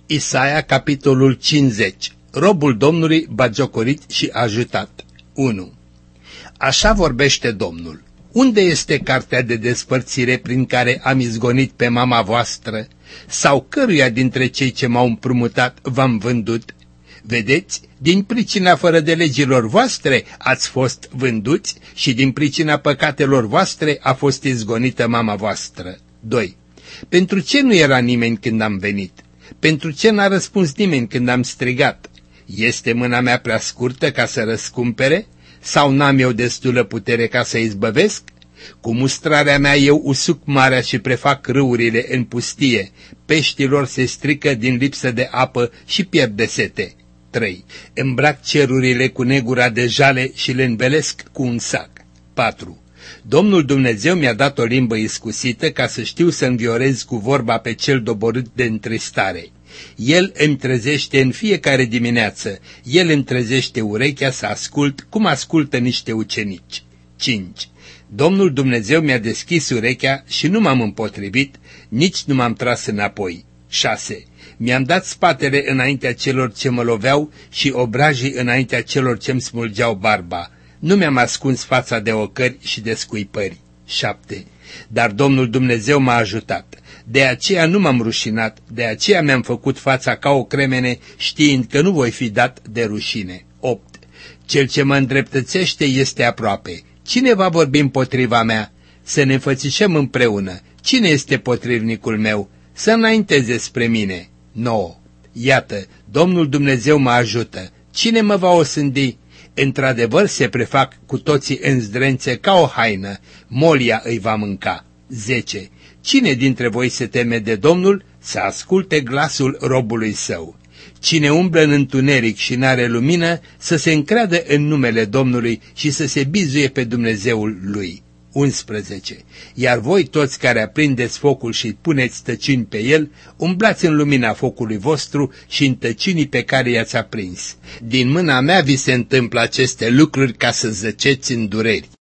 Isaia, capitolul 50. Robul Domnului bagiocorit și ajutat. 1. Așa vorbește Domnul. Unde este cartea de despărțire prin care am izgonit pe mama voastră? Sau căruia dintre cei ce m-au împrumutat v-am vândut? Vedeți, din pricina fără de legilor voastre ați fost vânduți și din pricina păcatelor voastre a fost izgonită mama voastră. 2. Pentru ce nu era nimeni când am venit? Pentru ce n-a răspuns nimeni când am strigat? Este mâna mea prea scurtă ca să răscumpere? Sau n-am eu destulă putere ca să izbăvesc? Cu mustrarea mea eu usuc marea și prefac râurile în pustie. Peștilor se strică din lipsă de apă și pierd de sete. 3. Îmbrac cerurile cu negura de jale și le învelesc cu un sac. 4. Domnul Dumnezeu mi-a dat o limbă iscusită ca să știu să înviorez cu vorba pe cel doborât de întristare. El îmi trezește în fiecare dimineață, El îmi trezește urechea să ascult cum ascultă niște ucenici. 5. Domnul Dumnezeu mi-a deschis urechea și nu m-am împotrivit, nici nu m-am tras înapoi. 6. Mi-am dat spatele înaintea celor ce mă loveau și obrajii înaintea celor ce-mi smulgeau barba. Nu mi-am ascuns fața de ocări și de scuipări. 7. Dar Domnul Dumnezeu m-a ajutat. De aceea nu m-am rușinat, de aceea mi-am făcut fața ca o cremene, știind că nu voi fi dat de rușine. 8. Cel ce mă îndreptățește este aproape. Cine va vorbi împotriva mea? Să ne înfățișăm împreună. Cine este potrivnicul meu? Să înainteze spre mine. 9. Iată, Domnul Dumnezeu mă ajută. Cine mă va osândi? Într-adevăr se prefac cu toții în zdrențe ca o haină. Molia îi va mânca. 10. Cine dintre voi se teme de Domnul, să asculte glasul robului său. Cine umblă în întuneric și n-are lumină, să se încreadă în numele Domnului și să se bizuie pe Dumnezeul lui. 11. Iar voi toți care aprindeți focul și puneți tăcini pe el, umblați în lumina focului vostru și în tăcinii pe care i-ați aprins. Din mâna mea vi se întâmplă aceste lucruri ca să zăceți în dureri.